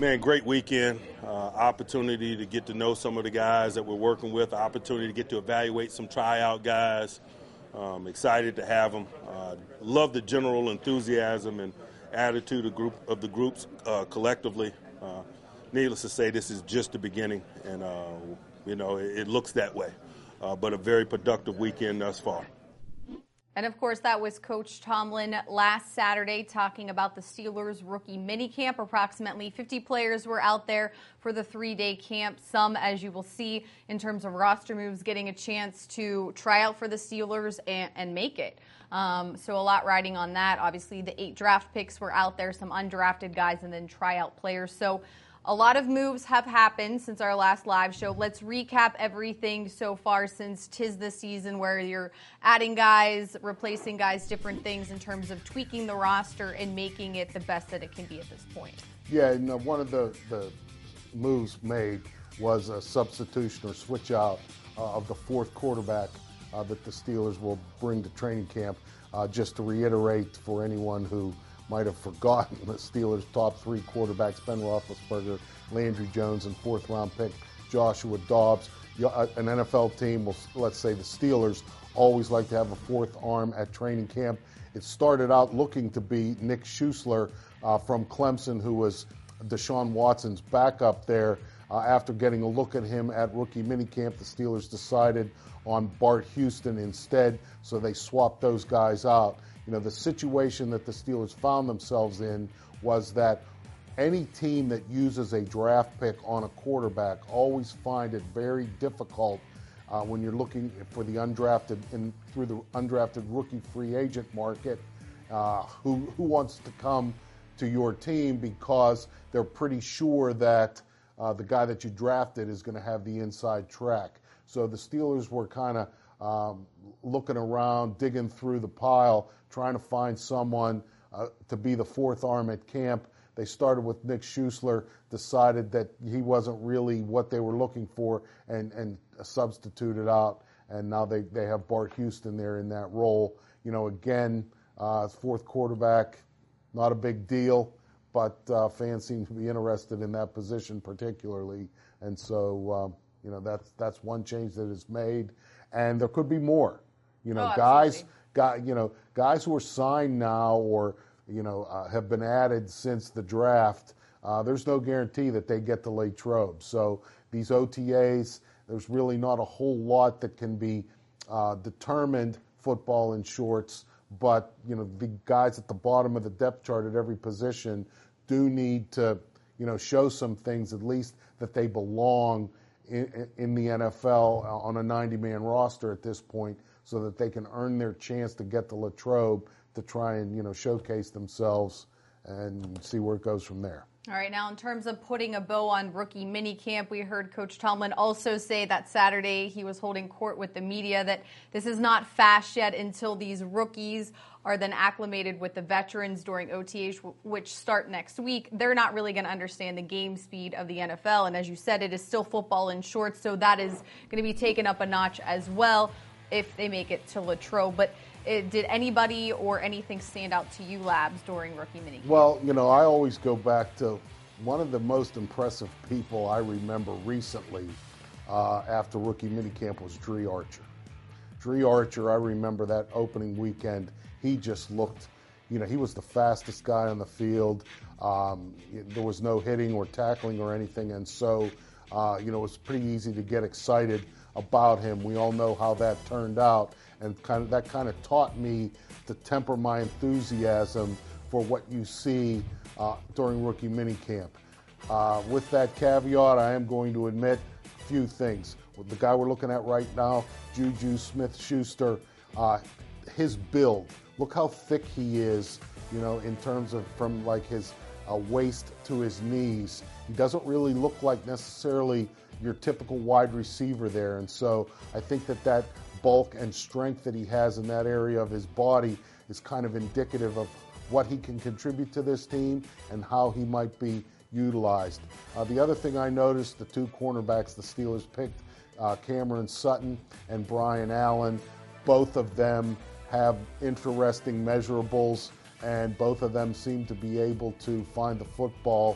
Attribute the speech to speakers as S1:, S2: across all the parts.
S1: Man, great weekend. Opportunity to get to know some of the guys that we're working with. Opportunity to get to evaluate some tryout guys. Excited to have them. Love the general enthusiasm and attitude of the groups collectively. Needless to say, this is just the beginning, and it looks that way. But a very productive weekend thus far.
S2: And, of course, that was Coach Tomlin last Saturday talking about the Steelers rookie minicamp. Approximately 50 players were out there for the 3-day camp. Some, as you will see, in terms of roster moves, getting a chance to try out for the Steelers and make it. So a lot riding on that. Obviously, the 8 draft picks were out there, some undrafted guys, and then tryout players. So a lot of moves have happened since our last live show. Let's recap everything so far since 'tis the season where you're adding guys, replacing guys, different things in terms of tweaking the roster and making it the best that it can be at this point.
S3: Yeah, and one of the moves made was a substitution or switch out of the 4th quarterback that the Steelers will bring to training camp. Just to reiterate for anyone who might have forgotten, the Steelers' top 3 quarterbacks, Ben Roethlisberger, Landry Jones, and 4th-round pick Joshua Dobbs. An NFL team, let's say the Steelers, always like to have a 4th arm at training camp. It started out looking to be Nick Schuessler from Clemson, who was Deshaun Watson's backup there. After getting a look at him at rookie minicamp, the Steelers decided on Bart Houston instead, so they swapped those guys out. The situation that the Steelers found themselves in was that any team that uses a draft pick on a quarterback always find it very difficult when you're looking for the undrafted through the undrafted rookie free agent market who wants to come to your team because they're pretty sure that the guy that you drafted is going to have the inside track. So the Steelers were kind of looking around, digging through the pile, trying to find someone to be the 4th arm at camp. They started with Nick Schuessler, decided that he wasn't really what they were looking for, and substituted out. And now they have Bart Houston there in that role. Again, 4th quarterback, not a big deal, but fans seem to be interested in that position particularly. And so, that's one change that is made. And there could be more. Guys who are signed now or have been added since the draft. There's no guarantee that they get to Latrobe. So these OTAs, there's really not a whole lot that can be determined, football in shorts. But the guys at the bottom of the depth chart at every position do need to show some things, at least that they belong in the NFL on a 90-man roster at this point, so that they can earn their chance to get to Latrobe to try and showcase themselves and see where it goes from there.
S2: All right, now in terms of putting a bow on rookie minicamp, we heard Coach Tomlin also say that Saturday he was holding court with the media that this is not fast yet until these rookies are then acclimated with the veterans during OTAs, which start next week. They're not really going to understand the game speed of the NFL. And as you said, it is still football in shorts, so that is going to be taken up a notch as well if they make it to Latrobe. But did anybody or anything stand out to you, Labs, during rookie minicamp?
S3: Well, I always go back to one of the most impressive people I remember recently after rookie minicamp was Dre Archer. Dre Archer, I remember that opening weekend. He just looked, he was the fastest guy on the field. There was no hitting or tackling or anything. And so, it was pretty easy to get excited about him. We all know how that turned out. And that kind of taught me to temper my enthusiasm for what you see during rookie minicamp. With that caveat, I am going to admit a few things. With the guy we're looking at right now, Juju Smith-Schuster, his build. Look how thick he is, in terms of from like his waist to his knees. He doesn't really look like necessarily your typical wide receiver there. And so I think that bulk and strength that he has in that area of his body is kind of indicative of what he can contribute to this team and how he might be utilized. The other thing I noticed, the 2 cornerbacks the Steelers picked, Cameron Sutton and Brian Allen, both of them have interesting measurables, and both of them seem to be able to find the football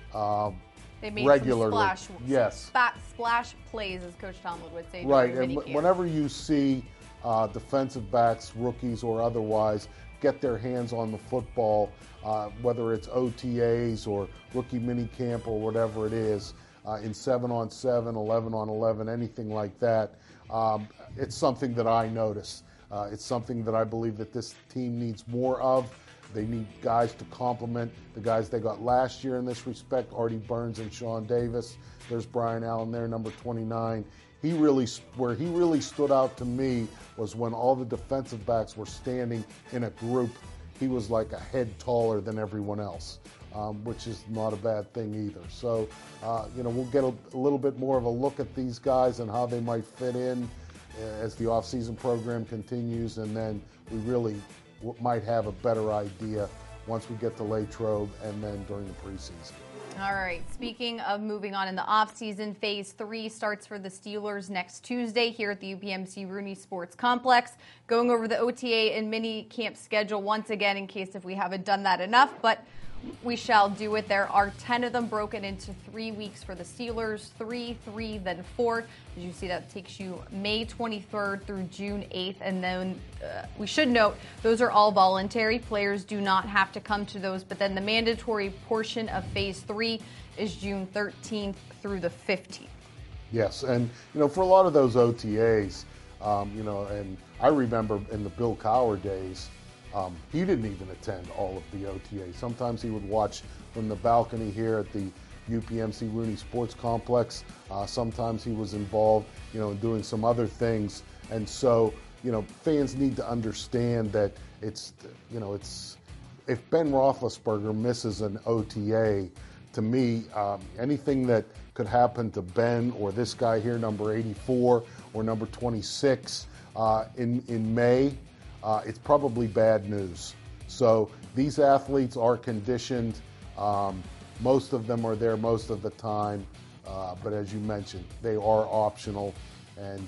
S2: They made
S3: regularly.
S2: some
S3: Yes.
S2: splash plays, as Coach Tomlin would say.
S3: Right,
S2: during
S3: and
S2: minicamp.
S3: whenever you see defensive backs, rookies or otherwise, get their hands on the football, whether it's OTAs or rookie minicamp or whatever it is, in 7-on-7, 11-on-11, anything like that, it's something that I notice. It's something that I believe that this team needs more of. They need guys to complement the guys they got last year in this respect, Artie Burns and Sean Davis. There's Brian Allen there, number 29. Where he really stood out to me was when all the defensive backs were standing in a group. He was like a head taller than everyone else, which is not a bad thing either. So, we'll get a little bit more of a look at these guys and how they might fit in as the off-season program continues, and then we really might have a better idea once we get to Latrobe and then during the preseason.
S2: All right. Speaking of moving on in the offseason, Phase 3 starts for the Steelers next Tuesday here at the UPMC Rooney Sports Complex. Going over the OTA and mini camp schedule once again in case if we haven't done that enough, but we shall do it. There are 10 of them broken into 3 weeks for the Steelers, 3, then 4. As you see, that takes you May 23rd through June 8th. And then we should note, those are all voluntary. Players do not have to come to those. But then the mandatory portion of Phase 3 is June 13th through the 15th.
S3: Yes, and, for a lot of those OTAs, and I remember in the Bill Cowher days, he didn't even attend all of the OTAs. Sometimes he would watch from the balcony here at the UPMC Rooney Sports Complex. Sometimes he was involved, in doing some other things. And so, fans need to understand that it's if Ben Roethlisberger misses an OTA, to me, anything that could happen to Ben or this guy here, number 84 or number 26, in May, it's probably bad news. So these athletes are conditioned. Most of them are there most of the time. But as you mentioned, they are optional. And,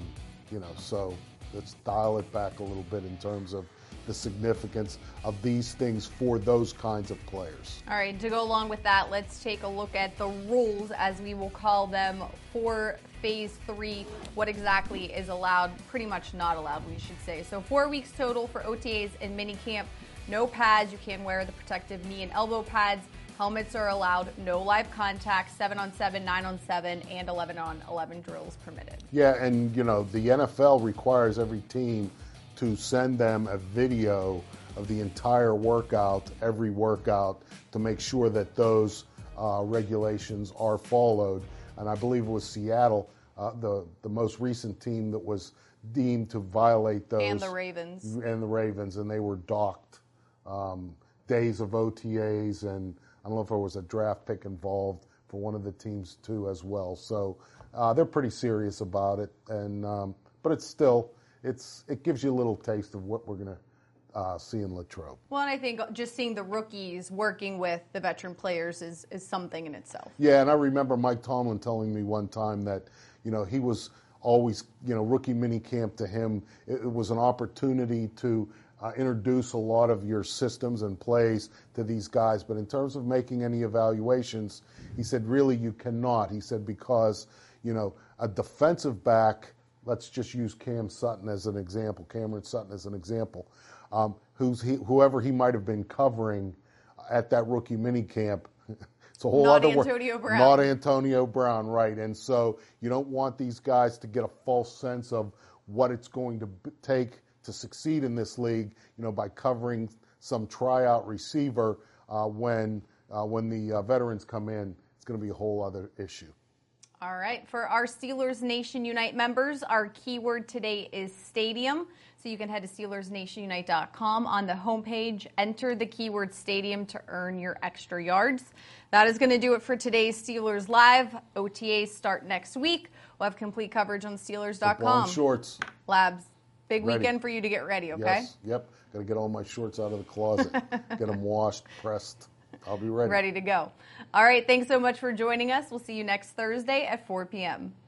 S3: so let's dial it back a little bit in terms of the significance of these things for those kinds of players.
S2: All right, to go along with that, let's take a look at the rules, as we will call them, for Phase 3, what exactly is allowed, pretty much not allowed, we should say. So 4 weeks total for OTAs and minicamp. No pads. You can wear the protective knee and elbow pads. Helmets are allowed. No live contact. 7-on-7, 9-on-7, and 11-on-11 drills permitted.
S3: Yeah, and, the NFL requires every team to send them a video of the entire workout, every workout, to make sure that those regulations are followed. And I believe it was Seattle, the most recent team that was deemed to violate those.
S2: And the Ravens.
S3: And they were docked days of OTAs, and I don't know if there was a draft pick involved for one of the teams too as well. So they're pretty serious about it, and but it's still. It gives you a little taste of what we're going to see in Latrobe.
S2: Well, and I think just seeing the rookies working with the veteran players is something in itself.
S3: Yeah, and I remember Mike Tomlin telling me one time that, he was always, rookie minicamp to him, it was an opportunity to introduce a lot of your systems and plays to these guys. But in terms of making any evaluations, he said, really, you cannot. He said, because, a defensive back, let's just use Cameron Sutton as an example, whoever he might have been covering at that rookie minicamp. It's a whole
S2: not
S3: other
S2: Antonio Brown.
S3: Not Antonio Brown, right. And so you don't want these guys to get a false sense of what it's going to take to succeed in this league, by covering some tryout receiver when the veterans come in. It's going to be a whole other issue.
S2: All right. For our Steelers Nation Unite members, our keyword today is stadium. So you can head to SteelersNationUnite.com. On the homepage, enter the keyword stadium to earn your extra yards. That is going to do it for today's Steelers Live. OTAs start next week. We'll have complete coverage on Steelers.com.
S3: Football and shorts.
S2: Labs, big
S3: Ready.
S2: weekend for you to get ready, okay?
S3: Yes. Yep. Got to get all my shorts out of the closet, get them washed, pressed. I'll be ready.
S2: Ready to go. All right. Thanks so much for joining us. We'll see you next Thursday at 4 p.m.